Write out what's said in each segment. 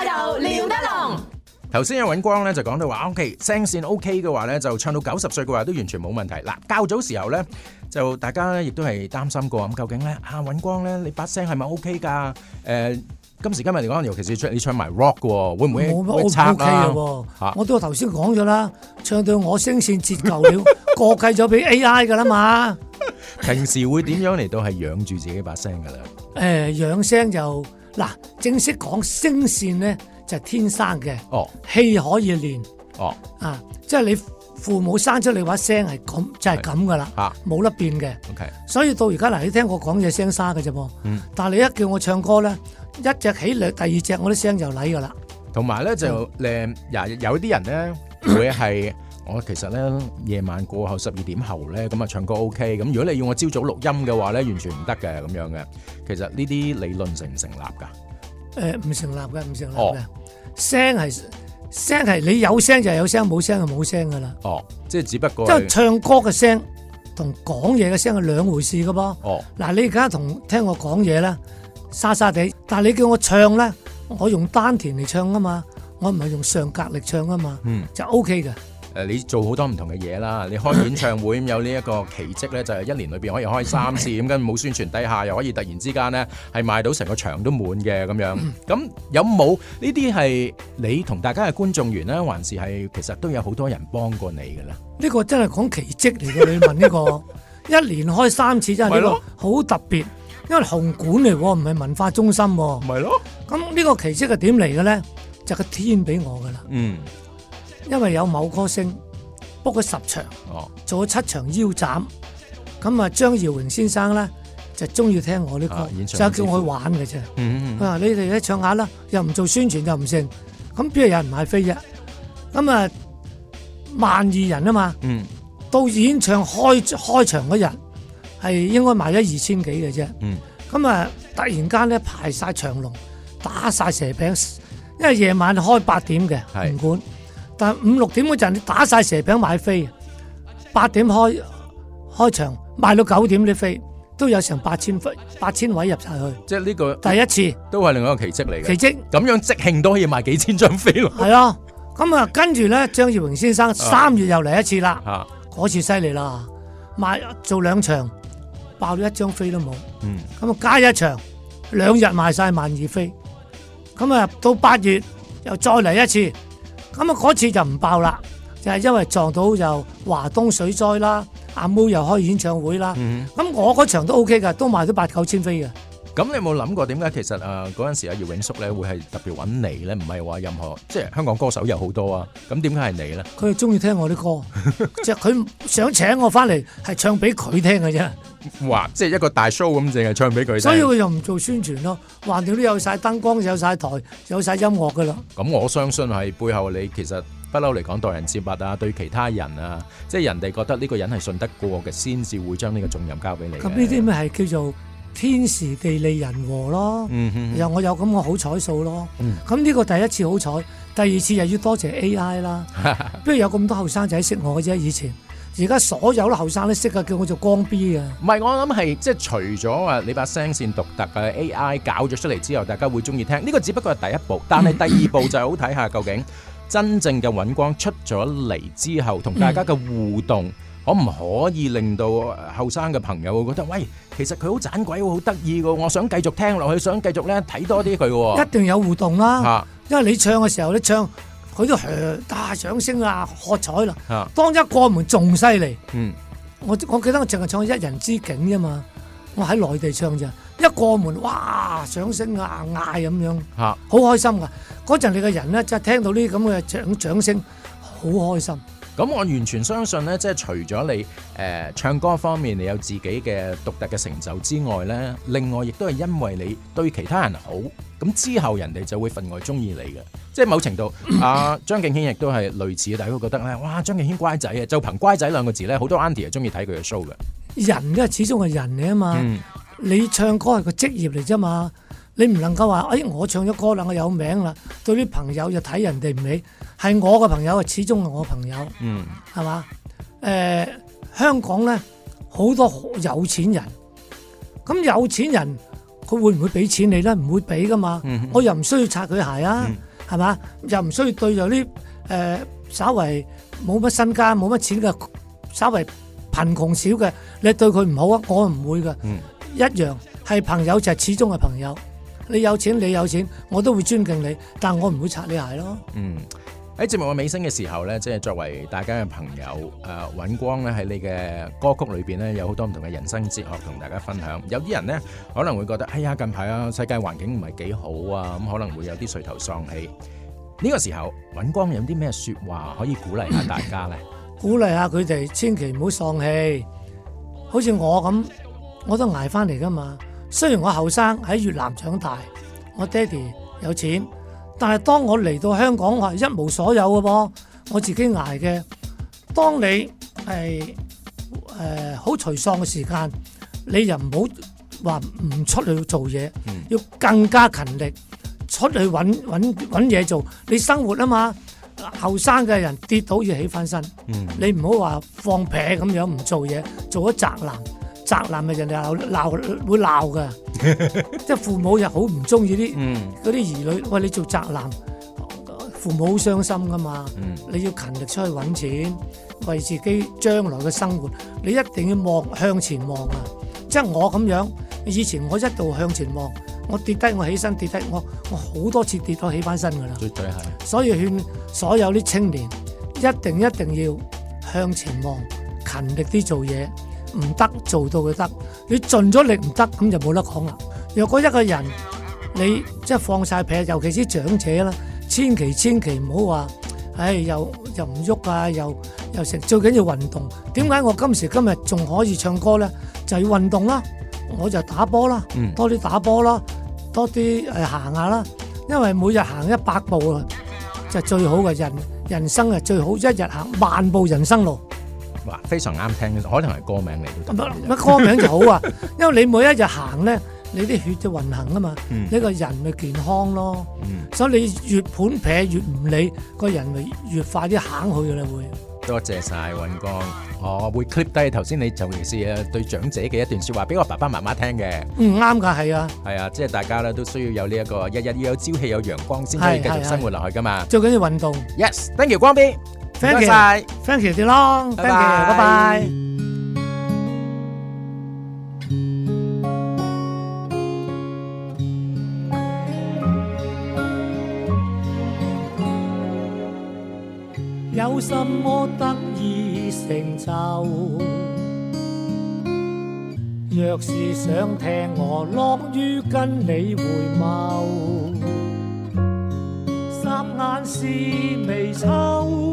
就撩得龍。 頭先有尹光咧就講到話 OK 聲線 OK 嘅話咧就唱到90歲嘅話都完全冇問題。嗱，較早時候咧就大家咧亦都係擔心過咁究竟咧尹光咧你把聲係咪 OK 㗎？今時今日嚟講，尤其是你唱埋 rock 嘅喎，會唔會差啊？ 我都頭先講咗啦，唱到我聲線折舊了，過繼咗俾 AI 㗎啦嘛。 平時會點樣嚟到係養住自己把聲㗎啦？ 養聲就嗱，正式講聲線咧就係天生嘅，氣可以練，即係你父母生出你把聲係咁就係咁噶啦，冇得變嘅。所以到而家嗱，你聽我講嘢聲沙嘅啫噃，但係你一叫我唱歌咧，一隻起兩，第二隻我啲聲就嚟噶啦。 同埋咧就有啲人咧會係我其實咧夜晚過後12點後咧咁啊唱歌 OK， 咁如果你要我朝早錄音嘅話咧，完全唔得嘅咁樣嘅。其實呢啲理論成唔成立㗎？ 唔成立嘅，唔成立嘅。聲係你有聲就有聲，冇聲就冇聲噶啦。 即係只不過即係唱歌嘅聲同講嘢嘅聲係兩回事噶噃。嗱，你而家聽我講嘢咧，沙沙地，但係你叫我唱咧，我用丹田嚟唱啊嘛，我唔係用上格力唱啊嘛，就 OK 嘅。 你做好多唔同嘅嘢啦，你開演唱會有呢一個奇蹟咧，就係1年裏邊可以開3次，咁跟冇宣傳底下又可以突然之間咧係賣到成個場都滿嘅咁樣。咁有冇呢啲係你同大家嘅觀眾緣咧，還是係其實都有好多人幫過你嘅咧？呢個真係講奇蹟嚟嘅，你問呢個1年開3次真係呢個好特別，因為紅館嚟喎，唔係文化中心喎。 咪咯？咁呢個奇蹟係點嚟嘅咧？就係個天俾我噶啦。因為有某歌星 book 咗10場，做咗7場腰斬，咁啊張耀榮先生咧就中意聽我啲歌，就叫我去玩嘅啫。佢話你哋咧唱下啦，又唔做宣傳又唔成，咁邊度有人買飛啫？咁啊12000人啊嘛，到演唱開場嗰日係應該賣咗2000幾嘅啫。咁啊突然間咧排晒長龍，打晒蛇餅，因為夜晚開8點嘅紅館。但5、6點嗰陣，你打晒蛇餅買飛，8點開場賣到9點啲飛，都有成8000位入晒去。 即係呢個第一次， 都係另外一個奇蹟嚟嘅。奇蹟咁樣即興都可以賣幾千張飛咯。係啊，咁啊跟住咧，張耀榮先生3月又嚟一次啦。嗰次犀利啦，做2場，爆咗1張飛都冇。咁啊加1場，2日賣晒12000飛。咁啊到8月又再嚟一次。咁啊嗰次就唔爆啦，就係因為撞到就華東水災啦，阿妹又開演唱會啦。咁我嗰場都 OK 噶，都賣咗8、9千飛嘅。 咁你有冇諗過點解其實嗰陣時阿姚永叔咧會係特別揾你咧？唔係話任何即係香港歌手有好多啊，咁點解係你咧？ 佢係中意聽我啲歌，即係佢想請我翻嚟係唱俾佢聽嘅啫。 哇！即係一個大 show 咁，淨係唱俾佢聽。 所以佢又唔做宣傳咯，橫掂都有晒燈光，有晒台，有晒音樂噶啦。 咁我相信係背後你其實不嬲嚟講待人接物啊，對其他人啊，即係人哋覺得呢個人係信得過嘅，先至會將呢個重任交俾你。 咁呢啲咪係叫做天時地利人和咯。我有咁嘅好彩數咯。咁呢個第一次好彩，第二次又要多謝 AI 啦。不如有咁多後生仔識我嘅啫，以前。而家所有啲後生都識啊，叫我做光 B 啊！ 唔係，我諗係即係除咗話你把聲線獨特嘅 AI 搞咗出嚟之後，大家會中意聽。呢個只不過係第一步，但係第2步就係好睇下究竟真正嘅尹光出咗嚟之後，同大家嘅互動可唔可以令到後生嘅朋友會覺得，喂，其實佢好盞鬼，好得意嘅，我想繼續聽落去，想繼續咧睇多啲佢嘅。一定有互動啦，因為你唱嘅時候，你唱。佢都大掌聲啊，喝彩啦！當一過門仲犀利，我記得我淨係唱一人之境啫嘛，我喺內地唱咋，一過門哇掌聲啊嗌咁樣，好開心噶。嗰陣你嘅人咧，就聽到呢啲咁嘅掌聲，好開心。咁我完全相信咧，即係除咗你唱歌方面你有自己嘅獨特嘅成就之外咧，另外亦都係因為你對其他人好，咁之後人哋就會分外中意你嘅。即係某程度，張敬軒亦都係類似，大家會覺得咧，哇，張敬軒乖仔啊，就憑乖仔2個字咧，好多 auntie 係中意睇佢嘅 show 嘅。人咧始終係人嚟啊嘛，你唱歌係個職業嚟啫嘛，你唔能夠話，我唱咗歌啦，我有名啦，對啲朋友就睇人哋唔起，係我嘅朋友，始終係我朋友，係嘛？香港咧好多有錢人，咁有錢人佢會唔會俾錢你咧？唔會俾噶嘛，我又唔需要擦佢鞋啊。 係嘛？又唔需要對有啲稍為冇乜身家、冇乜錢嘅，稍為貧窮少嘅，你對佢唔好啊？我唔會嘅，一樣係朋友就係始終係朋友。你有錢，我都會尊敬你，但我唔會擦你鞋咯。 喺節目嘅尾聲嘅時候咧，即係作為大家嘅朋友，尹光咧喺你嘅歌曲裏邊咧有好多唔同嘅人生哲學同大家分享。有啲人咧可能會覺得，哎呀近排啊世界環境唔係幾好啊，咁可能會有啲垂頭喪氣。呢個時候，尹光有啲咩説話可以鼓勵下大家咧？ 鼓勵下佢哋，千祈唔好喪氣。好似我咁，我都捱翻嚟噶嘛。雖然我後生喺越南長大，我爹哋有錢。但係當我嚟到香港，我係一無所有嘅噃，我自己捱嘅。當你係好沮喪嘅時間，你又唔好話唔出去做嘢，要更加勤力出去揾嘢做。你生活啊嘛，後生嘅人跌倒要起翻身，你唔好話放屁咁樣唔做嘢，做咗宅男。宅男咪人哋會鬧㗎，即係父母又好唔中意嗰啲兒女。喂，你做宅男，父母好傷心噶嘛。你要勤力出去揾錢，為自己將來嘅生活，你一定要向前望啊！即係我咁樣，以前我一度向前望，我跌低我起身，跌低我好多次跌咗起翻身噶啦。絕對係。所以勸所有啲青年一定要向前望，勤力啲做嘢。唔得做到佢得，你盡咗力唔得，咁就冇得講啦。若果一個人你即係放晒屁，尤其是長者啦，千祈唔好話，又唔喐啊，又食，最緊要運動。點解我今時今日仲可以唱歌咧？就要運動啦，我就打波啦，多啲打波啦，多啲行下啦。因為每日行100步啊，就係最好嘅。人生係最好，一日行萬步人生路。 哇，非常啱聽，可能係歌名嚟都得。 乜歌名就好啊，因為你每一日行咧，你啲血就運行啊嘛，你個人咪健康咯。所以你越盤撇越唔理，個人咪越快啲行去噶啦會。 多謝晒尹光，我會 clip 低頭先你尤其是對長者嘅一段説話，俾我爸爸媽媽聽嘅。啱㗎，係啊。係啊，即係大家咧都需要有呢一個日日要有朝氣有陽光先可以繼續生活落去㗎嘛。最緊要運動。Yes，thank you 光 B。Thank you 晒 ，Thank you 啲咯 ，Thank you，拜拜。有什麼得以成就？若是想聽我樂於跟你回眸，霎眼是微秋。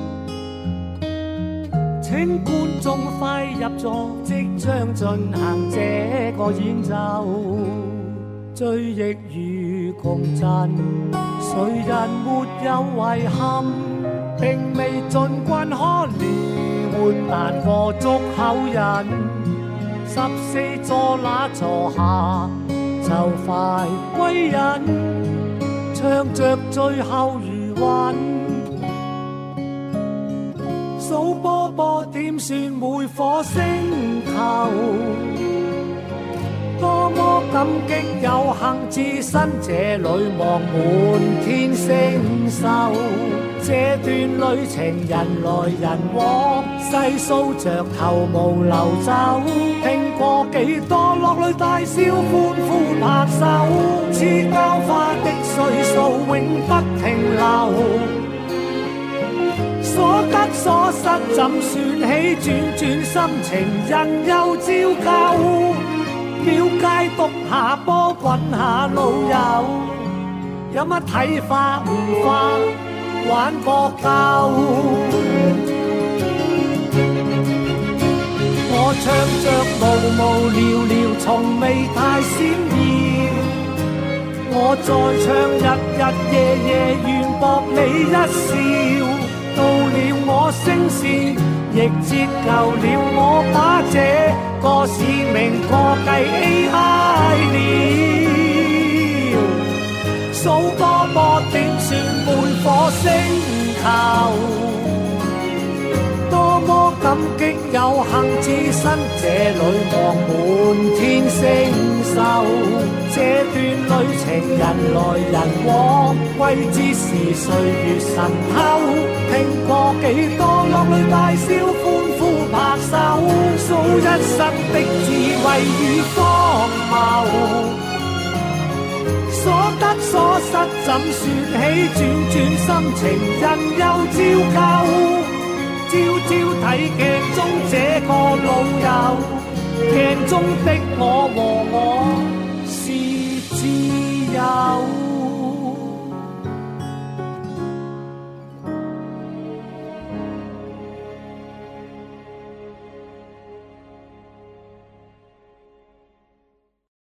請觀眾快入座，即將進行這個演奏。追憶與共振，誰人沒有遺憾？並未盡慣可憐，活難過足口人。14座那座下，就快歸隱，唱着最後餘韻。數波點算每顆星球，多麼感激有幸置身這裡望滿天星宿。這段旅程人來人往，細數着頭毛流走，聽過幾多落淚大笑歡呼拍手，似交花的歲數永不停留。所得所失怎算起？轉心情人又照舊。廟街篤下波滾下路遊，有乜睇法唔化玩搏鬥？我唱着無聊聊，從未太閃耀。我再唱日日夜夜，願博你一笑。到了我聲線，亦折舊了我把這個使命過繼 AI 了。數波點算每顆星球，多麼感激有幸置身這裡望滿天星宿。這段旅程人來人往， 光，歸之是歲月神偷。聽過幾多落淚大笑，歡呼拍手，數一生的智慧與荒謬。所得所失怎說起？轉轉心情人又照舊，朝朝睇鏡中這個老友，鏡中的我和我是自由。